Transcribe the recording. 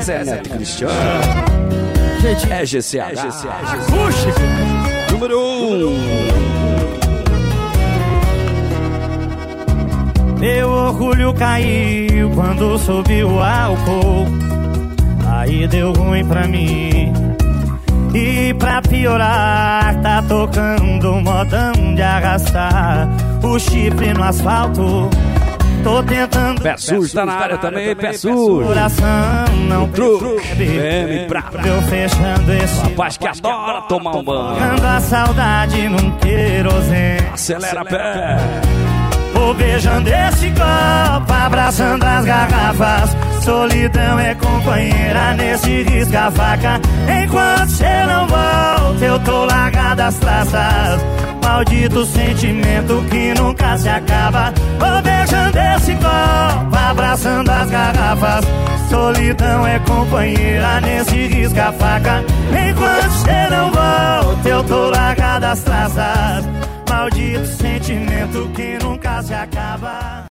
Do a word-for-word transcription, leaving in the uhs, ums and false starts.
Zezé Neto Cristiano. É G C H. É G C H. Acústico. Número um. Meu orgulho caiu quando soube o álcool. Aí deu ruim pra mim. E pra piorar, tá tocando modão de arrastar o chifre no asfalto. Tô tentando. Pé sujo tá na área também, pé sujo. Coração não percebe. M pra eu fechando esse rapaz que adora tomar um banho. Jogando a saudade num querosene. Acelera pé. Vou beijando esse copo, abraçando as garrafas. Solidão é companheira nesse risca-faca. Enquanto cê não volta, eu tô largado as traças. Maldito sentimento que nunca se acaba. Vou beijando esse copo, abraçando as garrafas. Solidão é companheira nesse risca-faca. Enquanto cê não volta, eu tô largado as traças. Maldito sentimento que nunca se acaba.